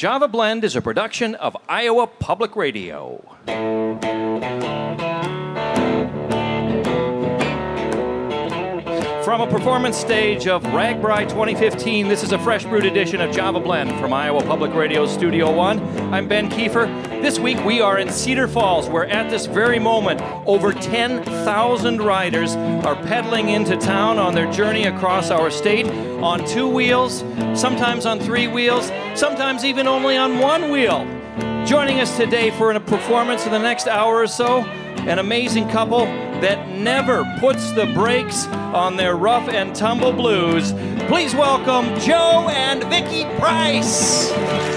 Java Blend is a production of Iowa Public Radio. From a performance stage of RAGBRAI 2015, this is a fresh brewed edition of Java Blend from Iowa Public Radio Studio One. I'm Ben Kiefer. This week we are in Cedar Falls, where at this very moment, over 10,000 riders are pedaling into town on their journey across our state on 2 wheels, sometimes on 3 wheels, sometimes even only on 1 wheel. Joining us today for a performance in the next hour or so, an amazing couple that never puts the brakes on their rough and tumble blues. Please welcome Joe and Vicki Price.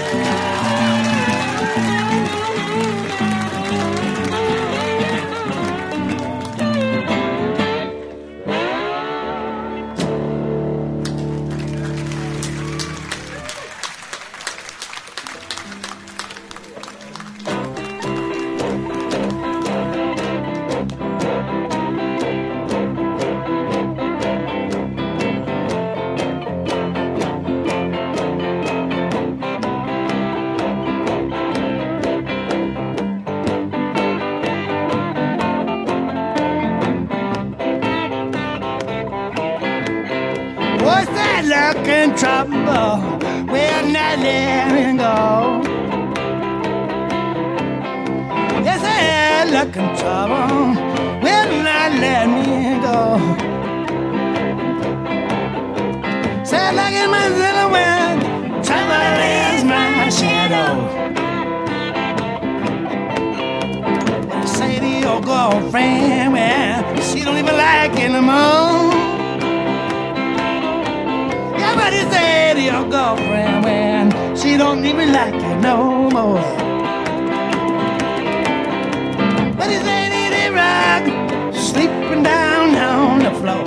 Trouble, we're not letting go. Yes, I had luck and trouble, we're not letting go. Say luck in my silhouette, trouble is my shadow. When you say to your girlfriend, well, she don't even like you no more. What you say to your girlfriend when she don't even like you no more? What you say to the rock sleeping down on the floor?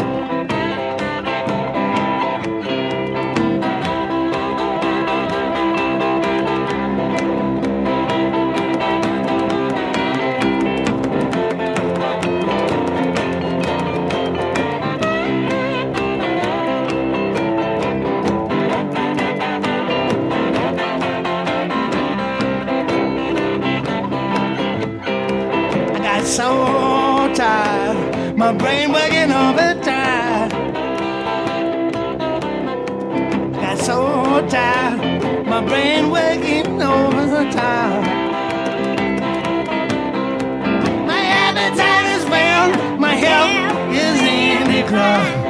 So tired, my brain working overtime. Got so tired, my brain working overtime. My appetite is well, my health is in decline.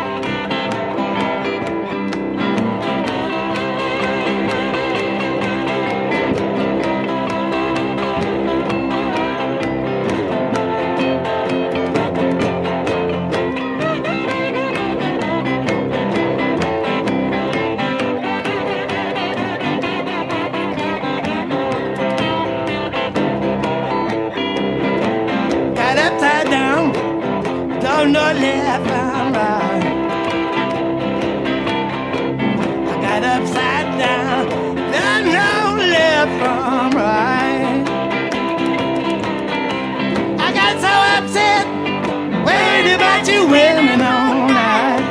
No left and right. I got upside down. There's no left from right. I got so upset, worried about you women all night.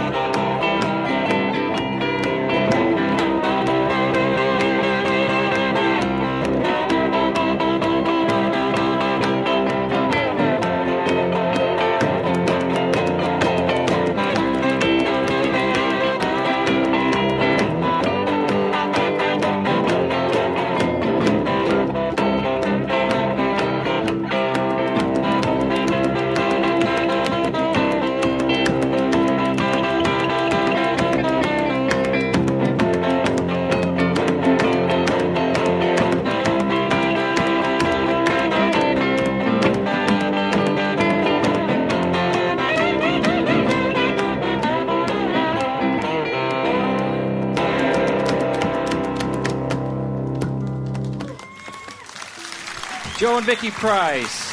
Joe and Vicki Price.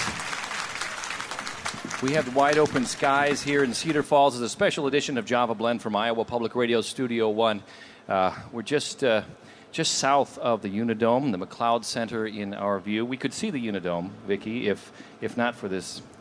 We have wide open skies here in Cedar Falls as a special edition of Java Blend from Iowa Public Radio Studio One. We're just south of the Unidome, the McLeod Center in our view. We could see the Unidome, Vicki, if not for this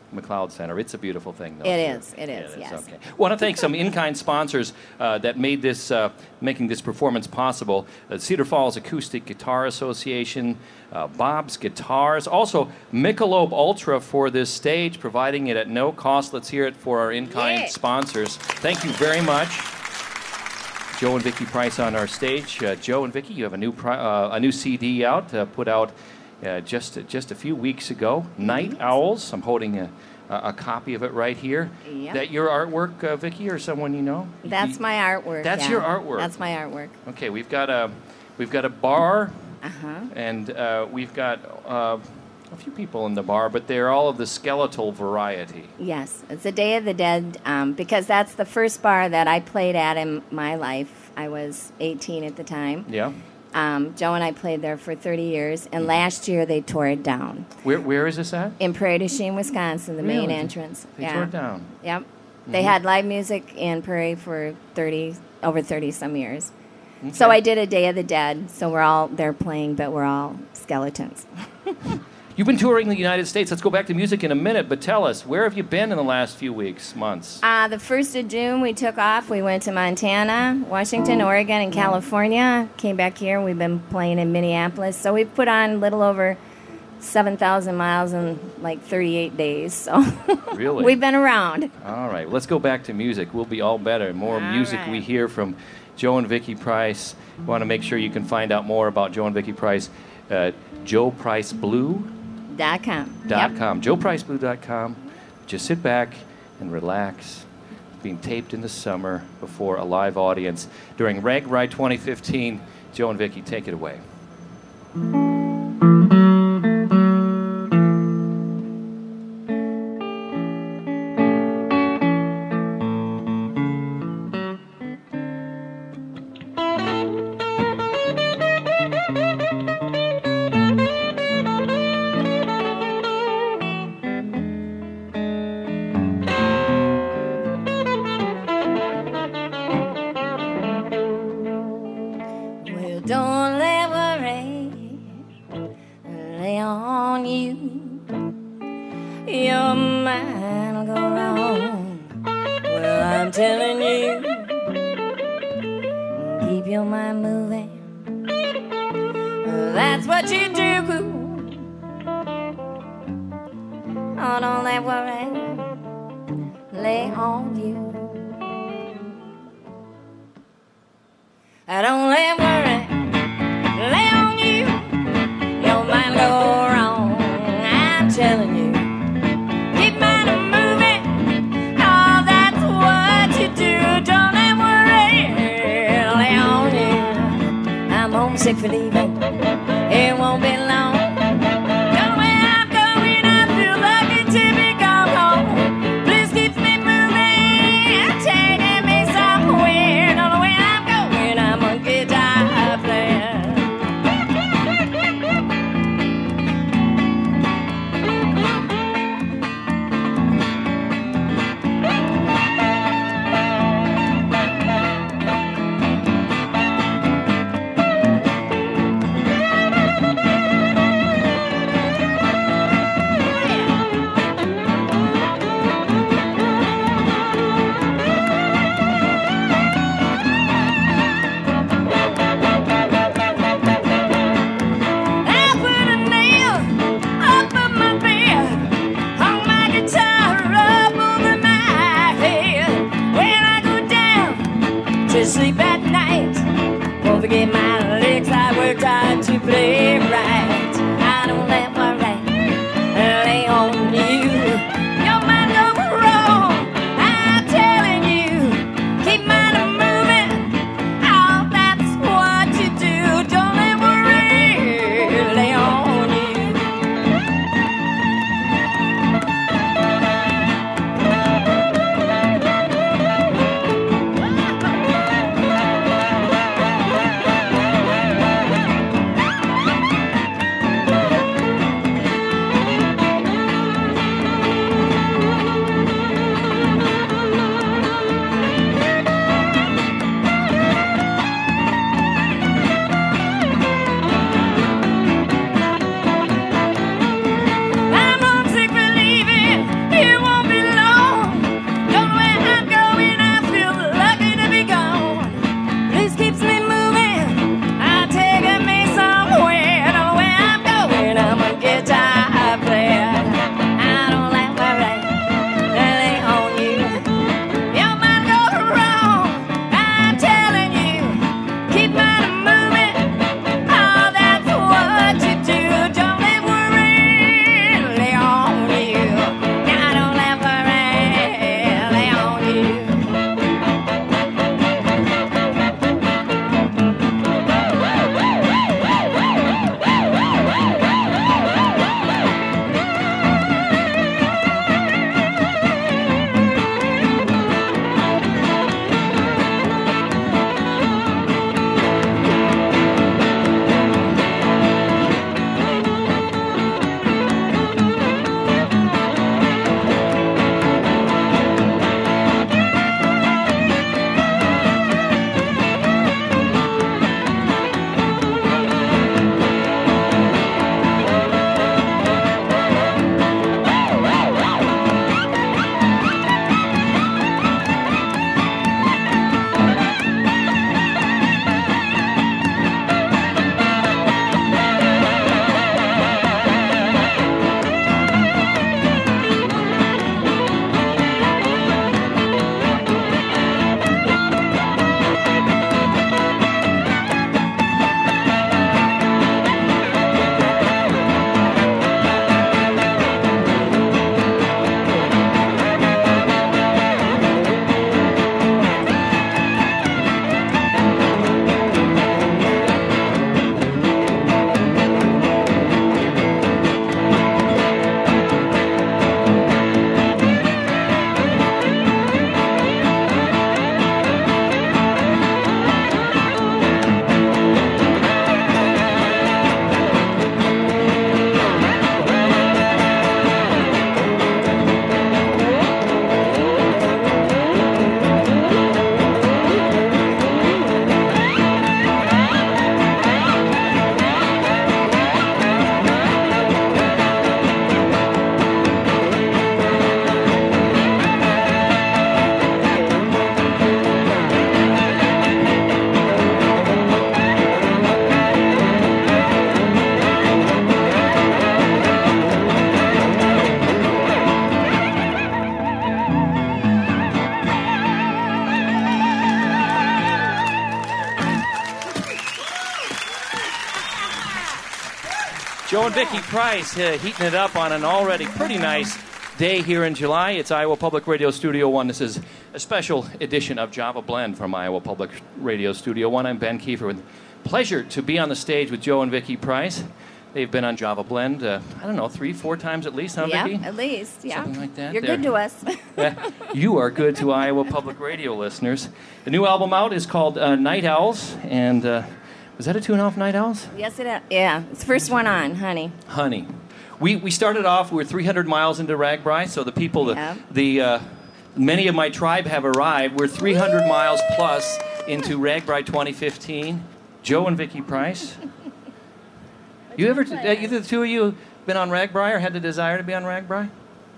McLeod Center. It's a beautiful thing, though. It is, yes. Okay. Want to thank some in-kind sponsors that made this, making this performance possible. Cedar Falls Acoustic Guitar Association, Bob's Guitars, also Michelob Ultra for this stage, providing it at no cost. Let's hear it for our in-kind sponsors. Thank you very much. Joe and Vicki Price on our stage. Joe and Vicki, you have a new CD out, put out just a few weeks ago. Night Owls. I'm holding a copy of it right here. Yep. That your artwork, Vicki, or someone you know? That's my artwork. That's your artwork. That's my artwork. Okay, we've got a bar, Uh-huh. and we've got a few people in the bar, but they're all of the skeletal variety. Yes, it's a Day of the Dead because that's the first bar that I played at in my life. I was 18 at the time. Yeah. Joe and I played there for 30 years, and last year they tore it down. Where is this at? In Prairie du Chien, Wisconsin, the main Really? entrance. They tore it down. Yep. They had live music in Prairie for over 30 some years. Okay. So I did a Day of the Dead. So we're all there playing, but we're all skeletons. You've been touring the United States. Let's go back to music in a minute, but tell us, where have you been in the last few weeks, months? The 1st of June, we took off. We went to Montana, Washington, Oregon, and California. Came back here. We've been playing in Minneapolis. So we've put on a little over 7,000 miles in like 38 days. So Really? we've been around. All right, let's go back to music. We'll be all better. More All music right. we hear from Joe and Vicki Price. We want to make sure you can find out more about Joe and Vicki Price. JoePriceBlue.com. .com. JoePriceBlue.com. Just sit back and relax. Being taped in the summer before a live audience during RAGBRAI 2015. Joe and Vicki, take it away. Well, don't let worry lay on you. Your mind will go wrong. Well, I'm telling you, keep your mind moving. That's what you do. Oh, don't let worry lay on you. I don't let worry lay on you. Your mind go wrong. I'm telling you, keep mind moving. Oh, that's what you do. Don't let worry lay on you. I'm homesick for leaving. It won't be long. Don't know where I'm going. I feel lucky to be gone home. Please keep me moving, taking me somewhere. Don't know where I'm going. I'm a guitar player. Joe and Vicki Price heating it up on an already pretty nice day here in July. It's Iowa Public Radio Studio One. This is a special edition of Java Blend from Iowa Public Radio Studio One. I'm Ben Kiefer. With pleasure to be on the stage with Joe and Vicki Price. They've been on Java Blend, 3-4 times at least, huh, Vicki? Yeah, at least, yeah. Something like that. You're good to us. You are good to Iowa Public Radio listeners. The new album out is called Night Owls, and was that a tune off Night Owls? Yes, it is. Yeah, it's the first one on, Honey. Honey. We started off, we're 300 miles into Ragbri, so the people, many of my tribe have arrived. We're 300 miles plus into Ragbri 2015. Joe and Vicki Price. You ever, either the two of you been on Ragbri or had the desire to be on Ragbri?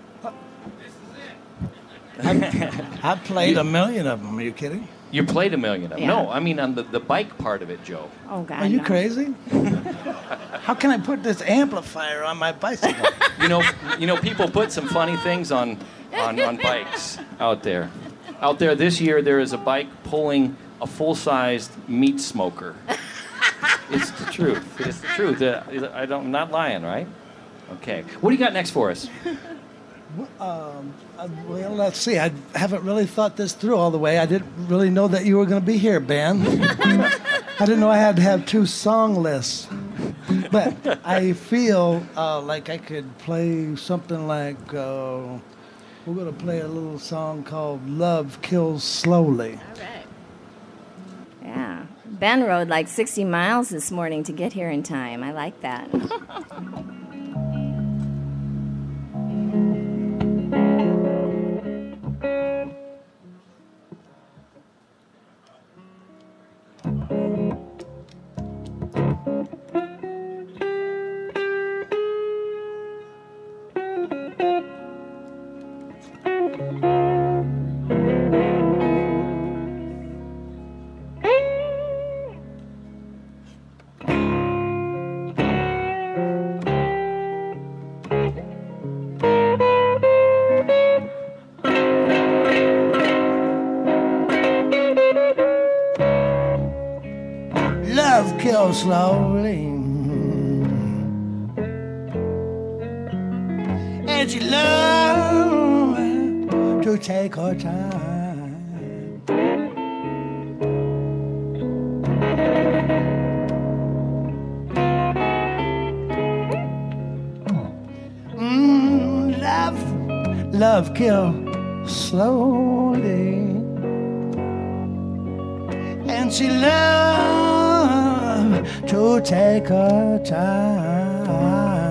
I've played a million of them. Are you kidding? You played a million of them. Yeah. No, I mean on the bike part of it, Joe. Oh, God, Are you no. crazy? How can I put this amplifier on my bicycle? You know, people put some funny things on bikes out there. Out there this year, there is a bike pulling a full-sized meat smoker. It's the truth. It's the truth. I'm not lying, right? Okay. What do you got next for us? Well, let's see. I haven't really thought this through all the way. I didn't really know that you were going to be here, Ben. I didn't know I had to have 2 song lists. But I feel like I could play something like, we're going to play a little song called Love Kills Slowly. All right. Yeah. Ben rode like 60 miles this morning to get here in time. I like that. Love kills slowly, and she loves to take her time. Love kills slowly, and she loves to take her time.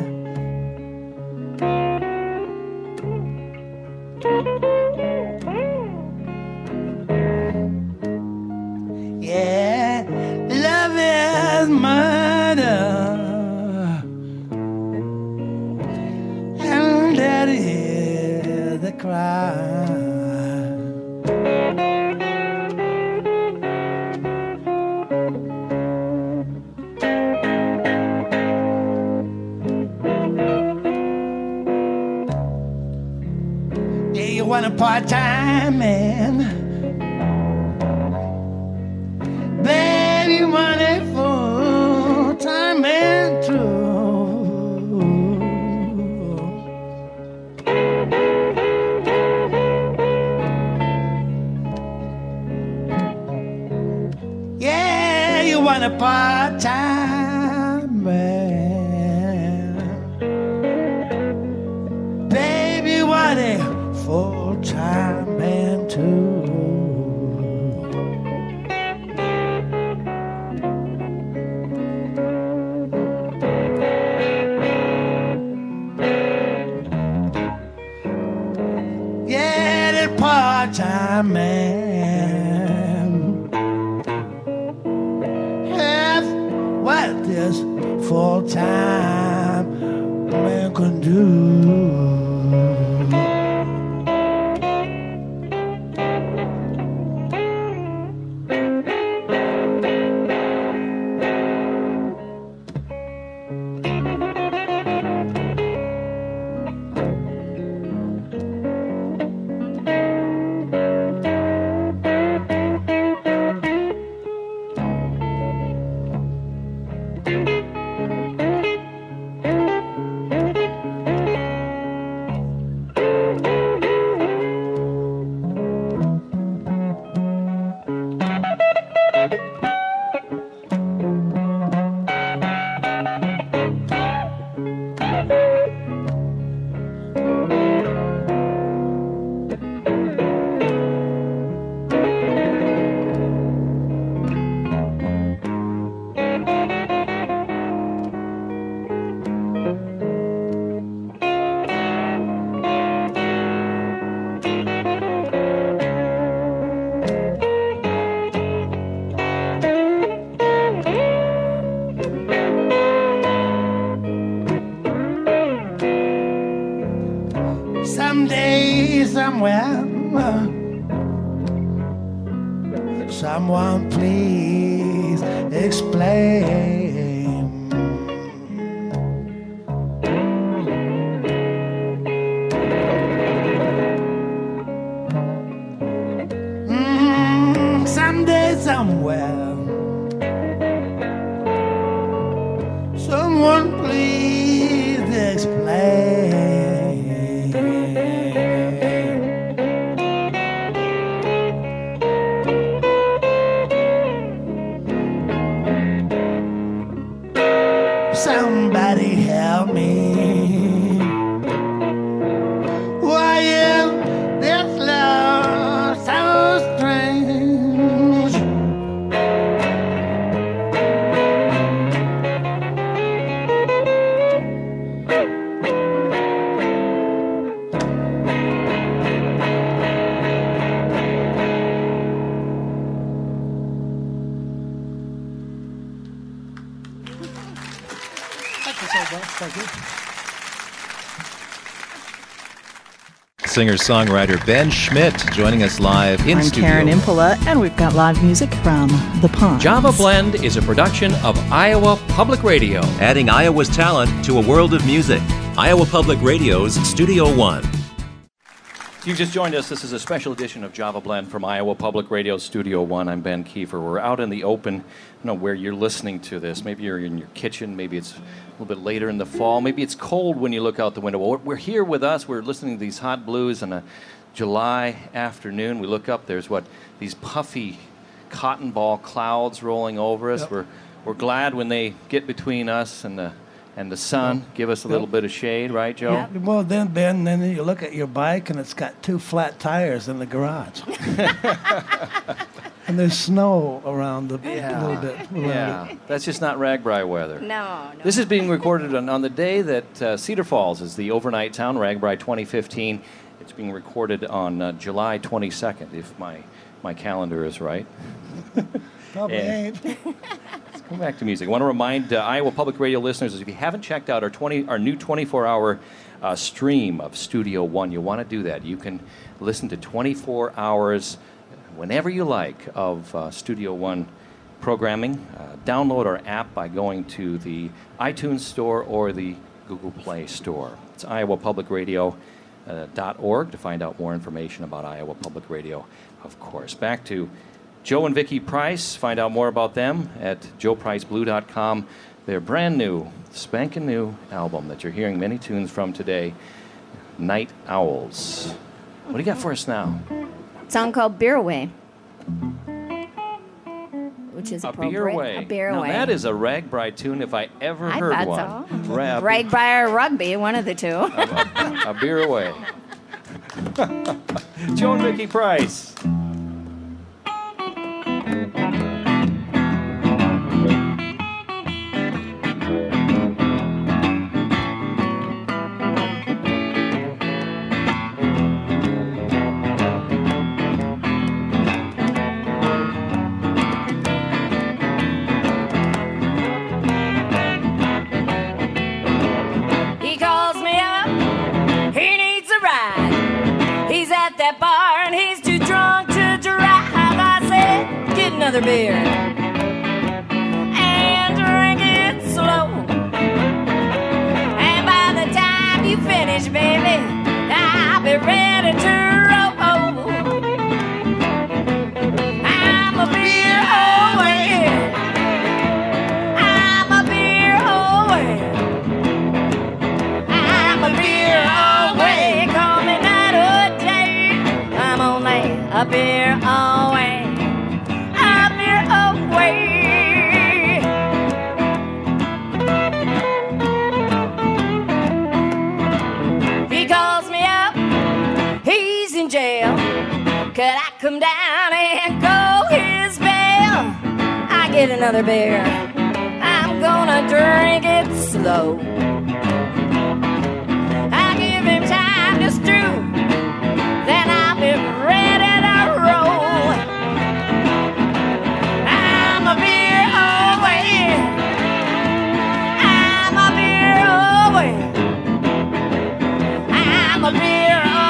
Yeah, love is murder, and that is the crime. You want a part-time man, baby, you want a full-time man too. Yeah, you want a part-time man, baby, you want a full-time man too. Yeah, that part-time man have what this full-time man can do. Someday, somewhere, someone please explain. Someday, somewhere, someone please explain. Somebody help me. Why is this love so strange? Thank you. Singer-songwriter Ben Schmidt joining us live in I'm studio. Karen Impola, and we've got live music from The Ponds. Java Blend is a production of Iowa Public Radio. Adding Iowa's talent to a world of music. Iowa Public Radio's Studio One. If you've just joined us, this is a special edition of Java Blend from Iowa Public Radio Studio One. I'm Ben Kiefer. We're out in the open, where you're listening to this. Maybe you're in your kitchen. Maybe it's a little bit later in the fall. Maybe it's cold when you look out the window. Well, we're here with us. We're listening to these hot blues on a July afternoon. We look up. There's these puffy cotton ball clouds rolling over us. Yep. We're glad when they get between us and the sun, give us a little bit of shade, right, Joe? Yeah, well, then, Ben, then you look at your bike and it's got 2 flat tires in the garage. And there's snow around a little bit. Yeah, that's just not Ragbri weather. No. This is being recorded on the day that Cedar Falls is the overnight town, Ragbri 2015. It's being recorded on July 22nd, if my calendar is right. Probably ain't. Let's go back to music. I want to remind Iowa Public Radio listeners, if you haven't checked out our new 24-hour stream of Studio One, you'll want to do that. You can listen to 24 hours whenever you like of Studio One programming. Download our app by going to the iTunes Store or the Google Play Store. It's iowapublicradio.org to find out more information about Iowa Public Radio, of course. Back to Joe and Vicki Price. Find out more about them at joepriceblue.com. Their brand new, spanking new album that you're hearing many tunes from today, Night Owls. What do you got for us now? A song called Beer Away, which is A appropriate. Beer Away. A Beer Now, Away. that is a Ragbri tune if I ever I heard thought one. so. Ragbri or Rugby, one of the two. A Beer Away. Joe and Vicki Price. He calls me up, he needs a ride. He's at that bar and he's too drunk to drive. I said, get another beer and drink it slow. And by the time you finish, baby, I'll be ready to roll. I'm a beer away. I'm a beer away. I'm a beer away, call me night or day. I'm only a beer away, a beer away. He calls me up, he's in jail. Could I come down and go his bail? I get another beer, I'm gonna drink it slow. I give him time to stew, then I'll be ready to roll. I'm a beer away. I'm a beer away. I'm a beer away.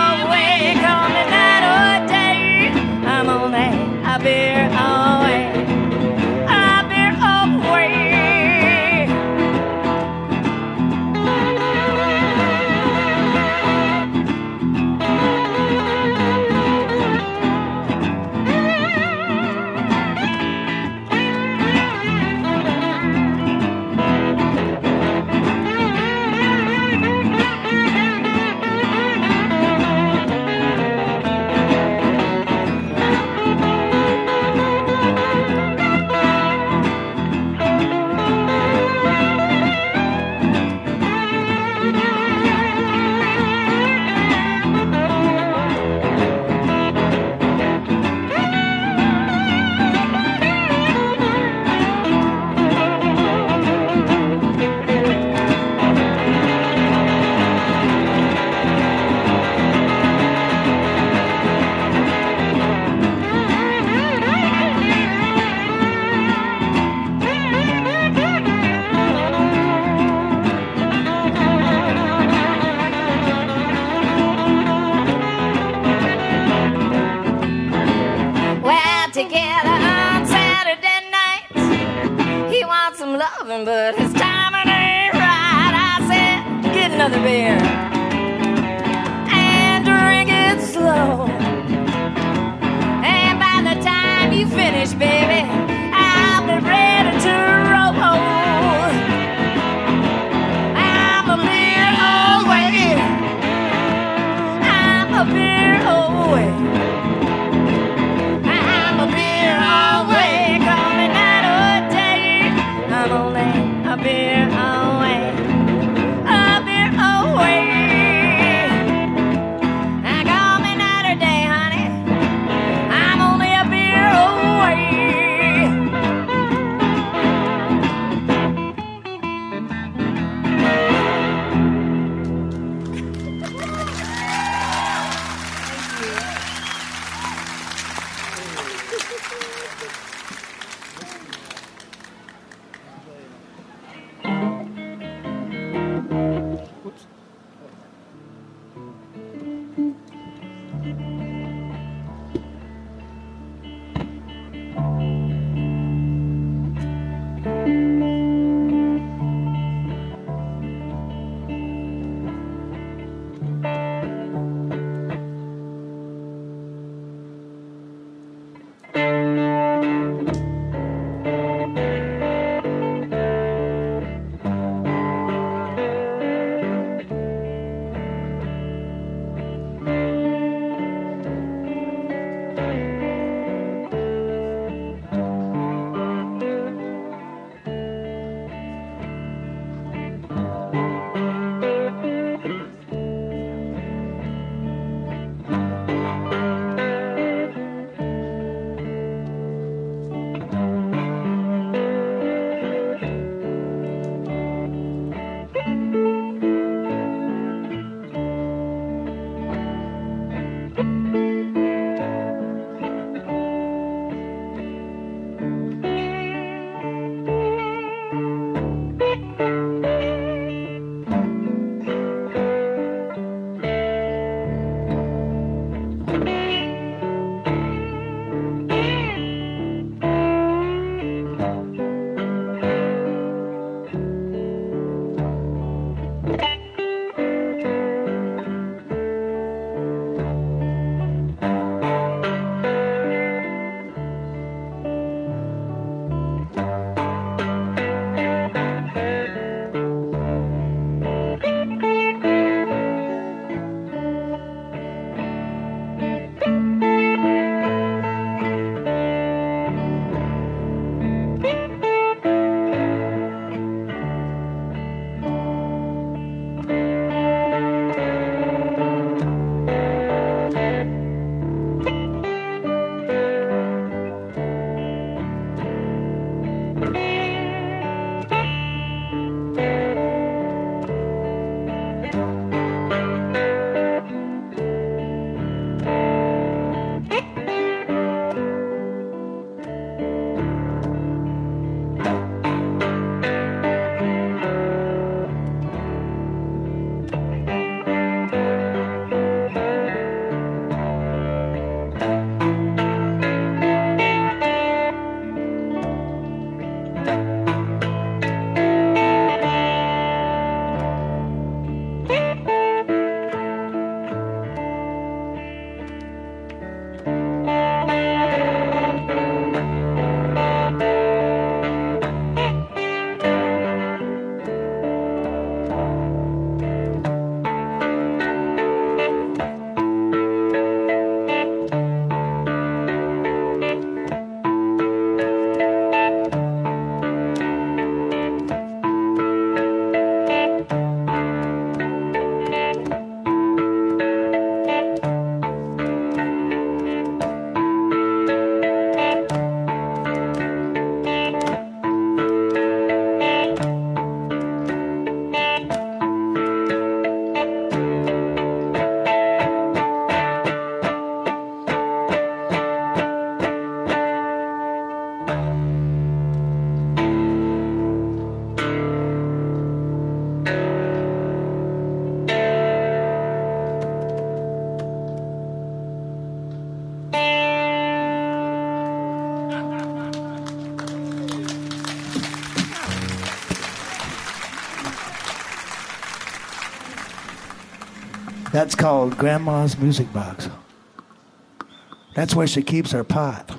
That's called Grandma's Music Box. That's where she keeps her pot.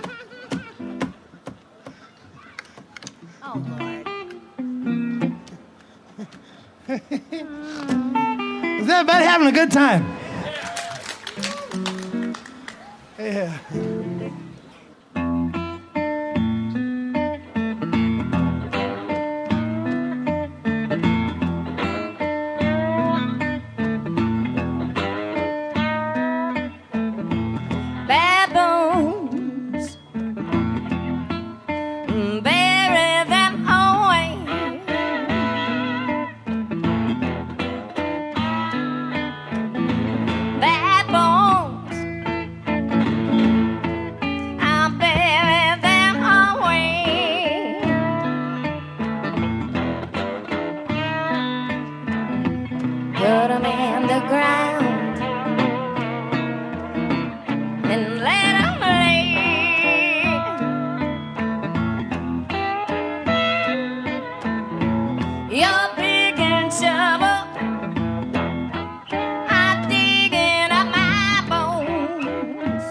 Oh, Lord. Is everybody having a good time? Yeah. Put 'em in the ground and let 'em lay. Your pick and shovel are digging up my bones.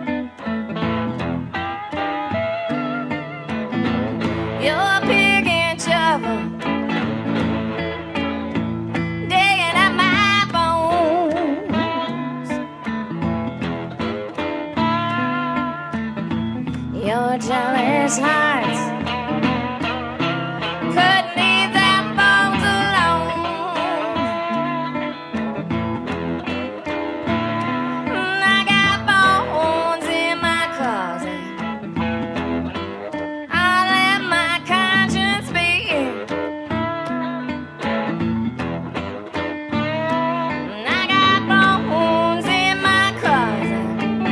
Your pick and shovel your jealous hearts could leave them bones alone. I got bones in my closet. I'll let my conscience be. I got bones in my closet.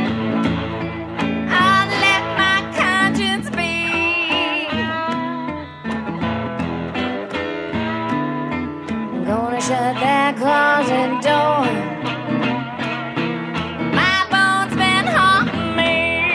Gonna shut that closet door. My bones been haunting me.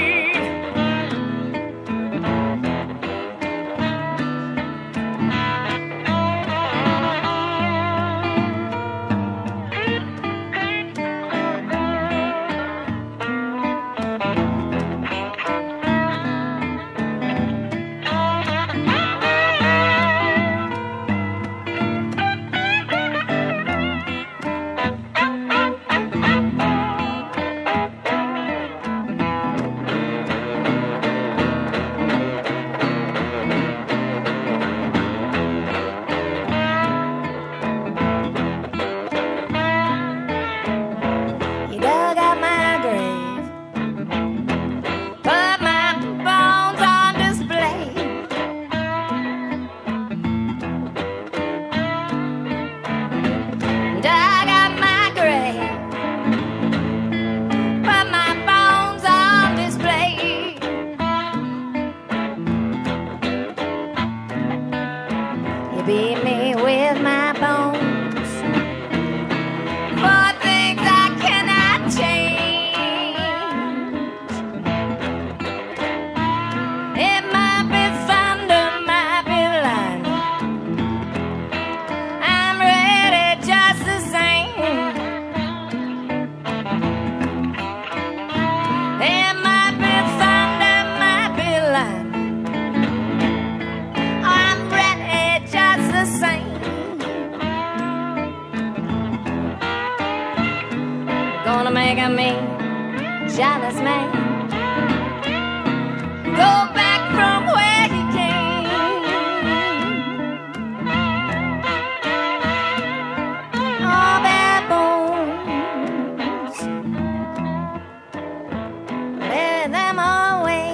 Beat me with my bones for things I cannot change. It might be thunder, might be lightning. I'm ready just the same. It might be thunder, might be lightning. I'm ready just the same. Gonna make a me jealous man. Go back from where he came. All bad bones, let them away.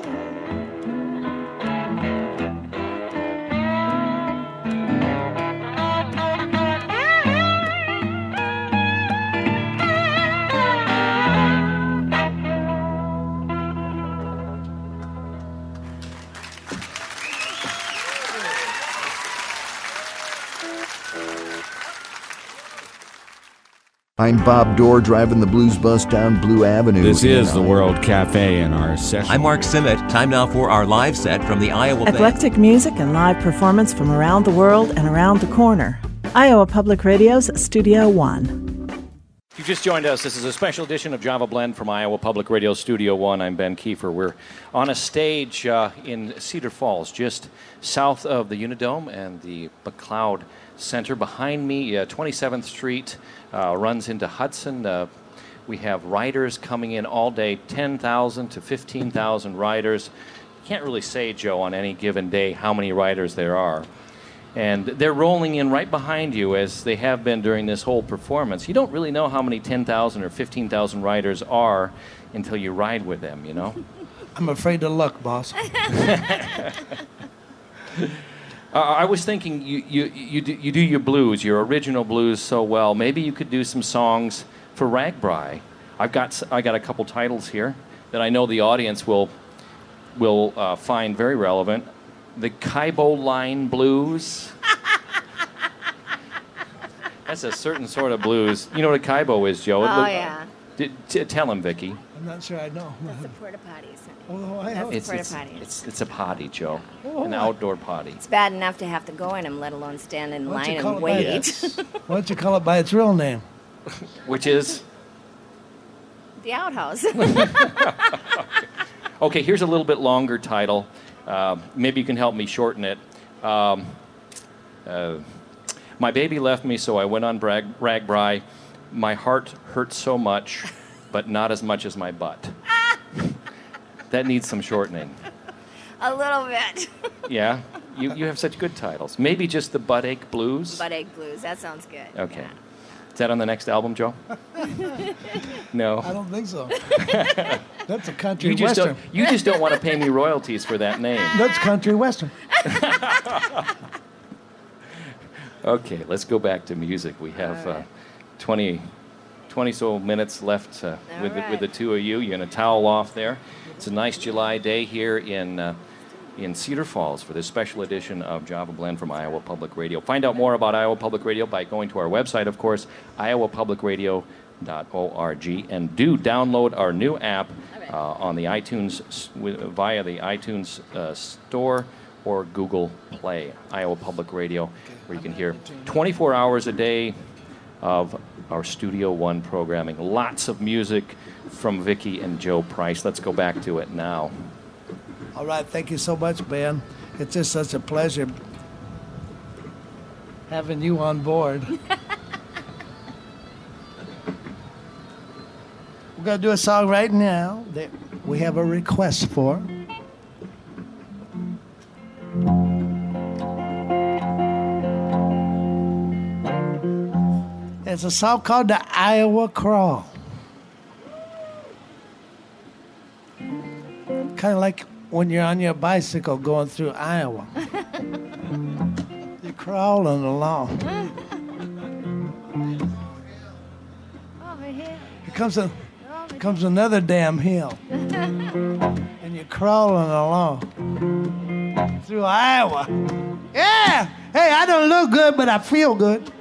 I'm Bob Dorr, driving the blues bus down Blue Avenue. This is the World Cafe in our session. I'm Mark Simmet. Time now for our live set from the Iowa Band. Eclectic music and live performance from around the world and around the corner. Iowa Public Radio's Studio One. If you've just joined us, this is a special edition of Java Blend from Iowa Public Radio Studio One. I'm Ben Kiefer. We're on a stage in Cedar Falls, just south of the Unidome and the McLeod Center. Behind me, 27th Street runs into Hudson. We have riders coming in all day, 10,000 to 15,000 riders. Can't really say, Joe, on any given day how many riders there are. And they're rolling in right behind you as they have been during this whole performance. You don't really know how many 10,000 or 15,000 riders are until you ride with them, you know? I'm afraid to look, boss. I was thinking you do your blues, your original blues so well. Maybe you could do some songs for RAGBRAI. I got a couple titles here that I know the audience will find very relevant. The Kaibo Line Blues. That's a certain sort of blues. You know what a Kaibo is, Joe? Yeah. Tell him, Vicki. I'm not sure I know. That's the porta potties. Oh, I know. That's the porta potties. It's a potty, Joe. An outdoor potty. It's bad enough to have to go in them, let alone stand in Why don't line you call and it by wait. Why don't you call it by its real name? Which is? The outhouse. Okay, here's a little bit longer title. Maybe you can help me shorten it. My baby left me, so I went on RAGBRAI. My heart hurt so much, but not as much as my butt. That needs some shortening. A little bit. Yeah? You have such good titles. Maybe just the Butt Ache Blues? Butt Ache Blues. That sounds good. Okay. Yeah. Is that on the next album, Joe? No. I don't think so. That's a country You just western. don't want to pay me royalties for that name. That's country western. Okay, let's go back to music. We have 20 so minutes left with the two of you. You're going to towel off there. It's a nice July day here in Cedar Falls for this special edition of Java Blend from Iowa Public Radio. Find out more about Iowa Public Radio by going to our website, of course, iowapublicradio.org, and do download our new app on the iTunes via the iTunes Store or Google Play. Iowa Public Radio, where you can hear 24 hours a day of our Studio One programming. Lots of music from Vicki and Joe Price. Let's go back to it now. All right, thank you so much, Ben. It's just such a pleasure having you on board. We're going to do a song right now that we have a request for. It's a song called The Iowa Crawl. Kind of like when you're on your bicycle going through Iowa. You're crawling along. Here comes another damn hill. And you're crawling along through Iowa. Yeah! Hey, I don't look good, but I feel good.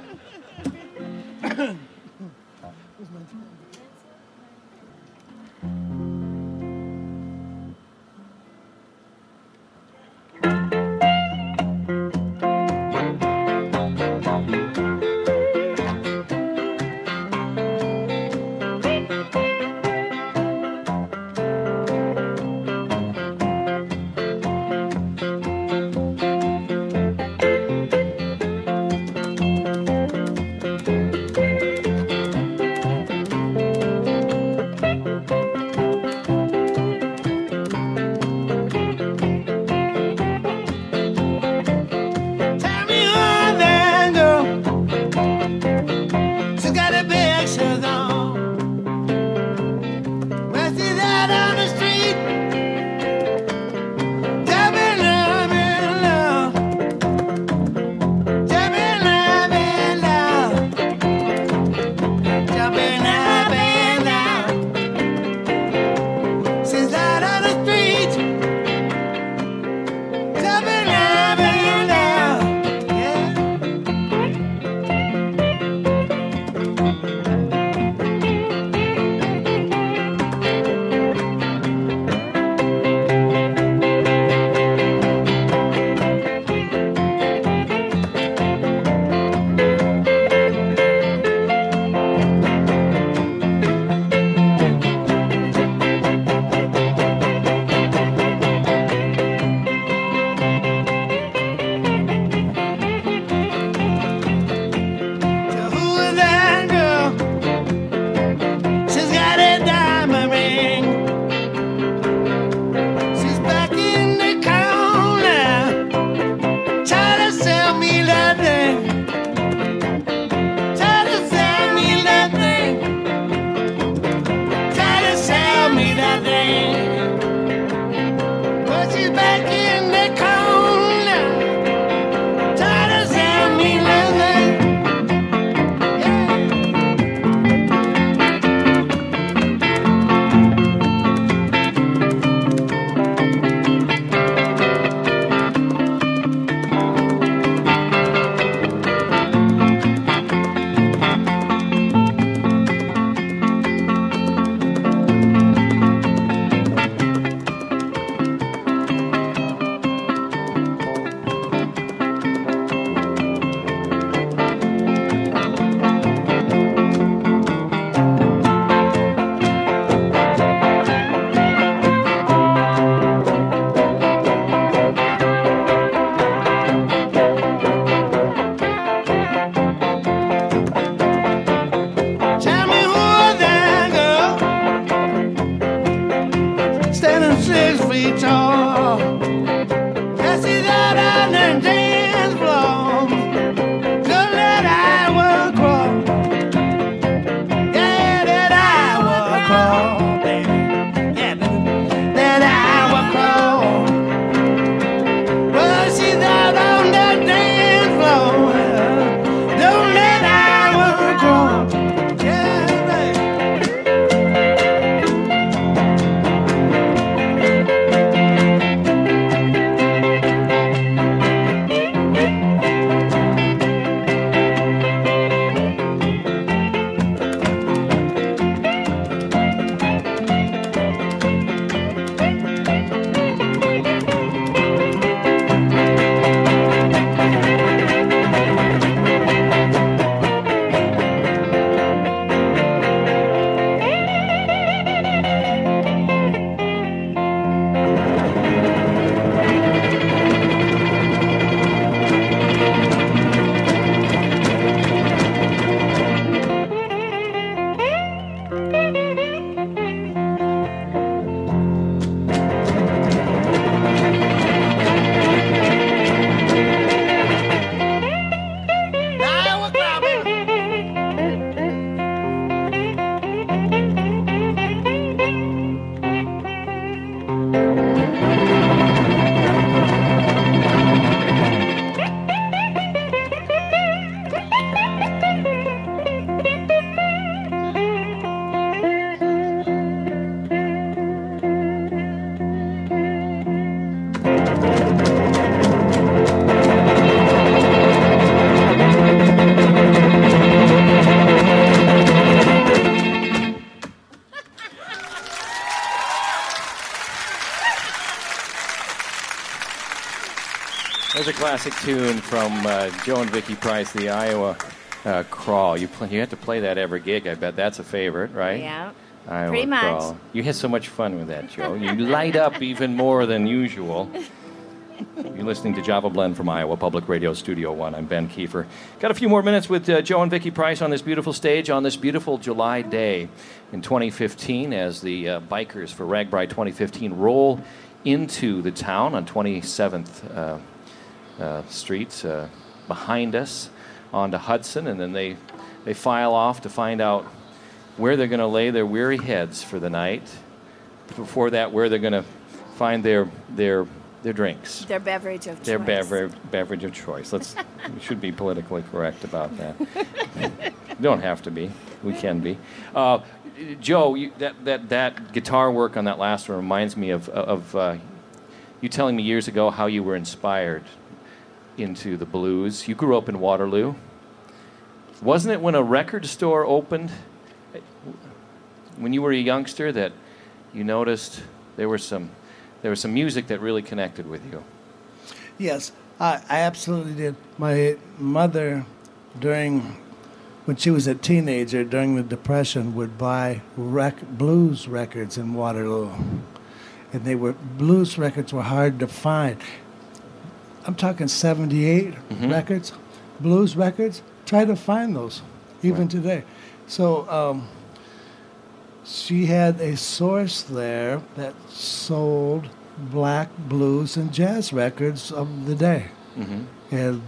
classic tune from Joe and Vicki Price, the Iowa Crawl. You have to play that every gig. I bet that's a favorite, right? Yeah. Iowa Pretty much. Crawl. You had so much fun with that, Joe. You light up even more than usual. You're listening to Java Blend from Iowa Public Radio Studio 1. I'm Ben Kiefer. Got a few more minutes with Joe and Vicki Price on this beautiful stage on this beautiful July day in 2015 as the bikers for RAGBRAI 2015 roll into the town on 27th Street behind us onto Hudson, and then they file off to find out where they're going to lay their weary heads for the night. Before that, where they're going to find their drinks. Their beverage of Their choice. beverage of choice. We should be politically correct about that. Don't have to be. We can be. Joe, that guitar work on that last one reminds me of you telling me years ago how you were inspired into the blues. You grew up in Waterloo. Wasn't it when a record store opened, when you were a youngster, that you noticed there was some music that really connected with you? Yes, I absolutely did. My mother, when she was a teenager, during the Depression, would buy blues records in Waterloo. And blues records were hard to find. I'm talking 78 records, blues records. Try to find those, even today. So she had a source there that sold black blues and jazz records of the day. And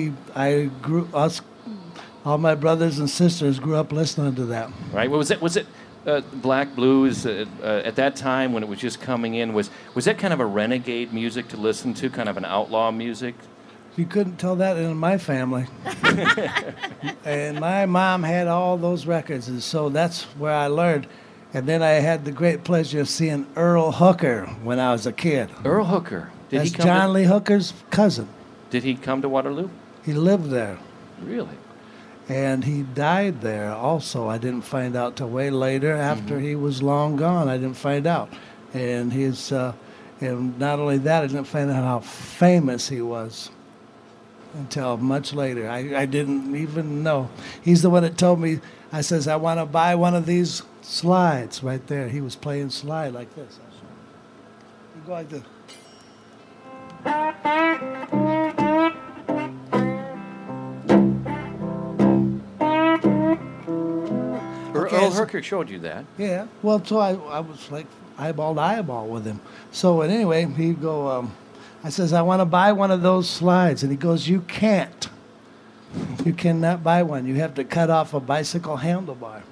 all my brothers and sisters grew up listening to that. Right. Was it black blues at that time when it was just coming in? Was that kind of a renegade music to listen to, kind of an outlaw music? You couldn't tell that in my family. And my mom had all those records, and so that's where I learned. And then I had the great pleasure of seeing Earl Hooker when I was a kid. Earl Hooker. That's John Lee Hooker's cousin. Did he come to Waterloo? He lived there. Really? And he died there also. I didn't find out till way later after he was long gone. I didn't find out. And and not only that, I didn't find out how famous he was until much later. I didn't even know. He's the one that told me, I says, I want to buy one of these slides right there. He was playing slide like this. You go like this. Earl Hooker showed you that. Yeah. Well, so I was like eyeball to eyeball with him. So anyway, he'd go, I says, I want to buy one of those slides. And he goes, you can't. You cannot buy one. You have to cut off a bicycle handlebar.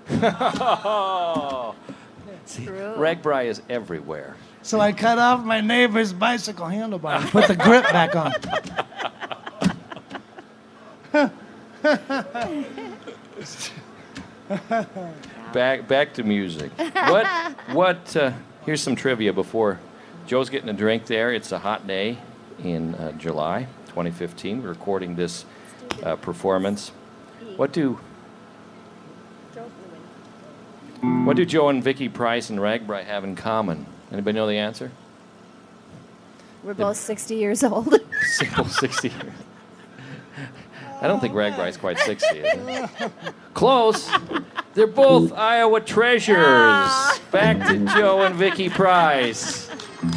See, RAGBRAI is everywhere. So I cut off my neighbor's bicycle handlebar and put the grip back on. Back to music. Here's some trivia before Joe's getting a drink there. It's a hot day in July 2015. We're recording this performance. What do Joe and Vicki Price and RAGBRAI have in common? Anybody know the answer? We're both 60 years old. Single 60 years. I don't think RAGBRAI's quite 60, is it? Close. They're both Iowa treasures. Back to Joe and Vicki Price.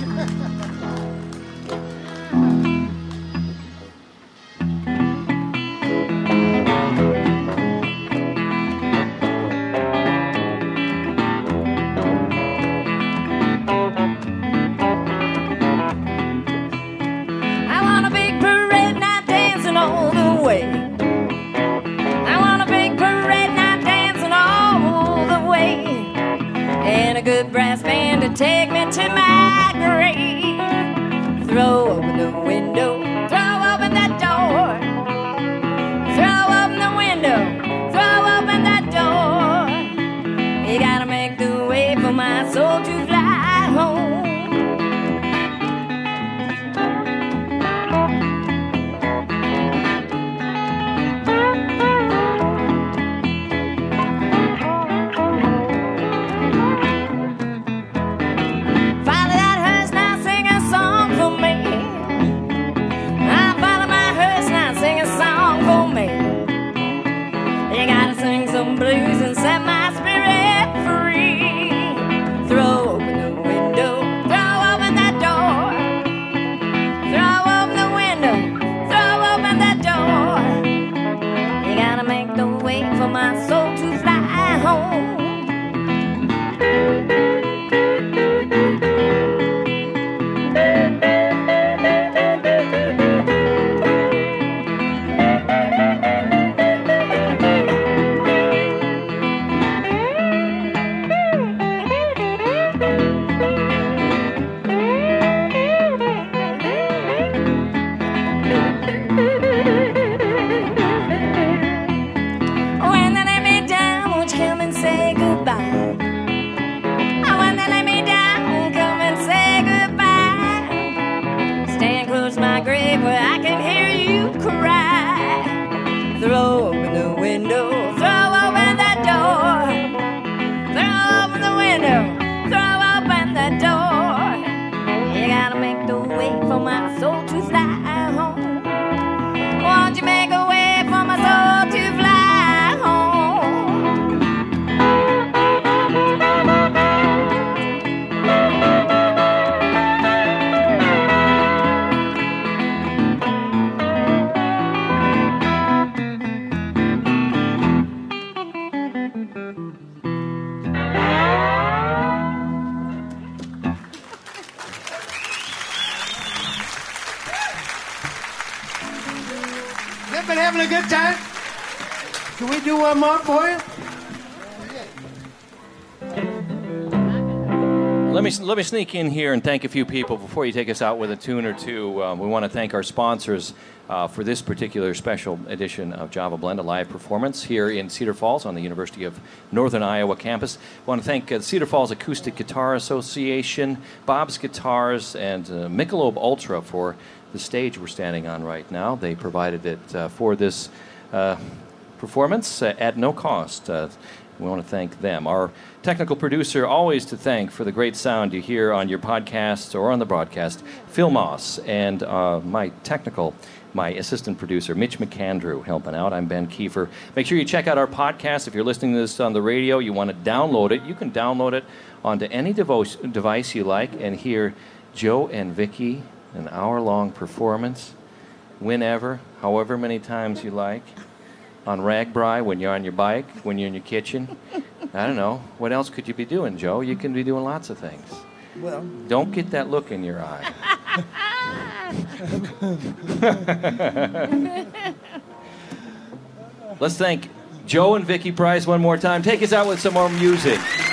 Take me to my grave. Throw open the window, throw open that door. Throw open the window, throw open that door. You gotta make the way for my soul to fly home. Finally gotta make the way for my soul to fly home. Throw open the window, throw open the door. Throw open the window, throw open the door. You gotta make the way for my soul to fly home. Won't you make a way for my soul to fly home? Been having a good time? Can we do one more for you? Let me sneak in here and thank a few people before you take us out with a tune or two. We want to thank our sponsors for this particular special edition of Java Blend, a live performance here in Cedar Falls on the University of Northern Iowa campus. I want to thank Cedar Falls Acoustic Guitar Association, Bob's Guitars, and Michelob Ultra for the stage we're standing on right now. They provided it for this performance at no cost. We want to thank them. Our technical producer, always to thank for the great sound you hear on your podcasts or on the broadcast, Phil Moss, and my assistant producer, Mitch McAndrew, helping out. I'm Ben Kiefer. Make sure you check out our podcast. If you're listening to this on the radio, you want to download it, you can download it onto any device you like and hear Joe and Vicki, an hour-long performance, whenever, however many times you like, on RAGBRAI, when you're on your bike, when you're in your kitchen. I don't know. What else could you be doing, Joe? You can be doing lots of things. Well, don't get that look in your eye. Let's thank Joe and Vicki Price one more time. Take us out with some more music.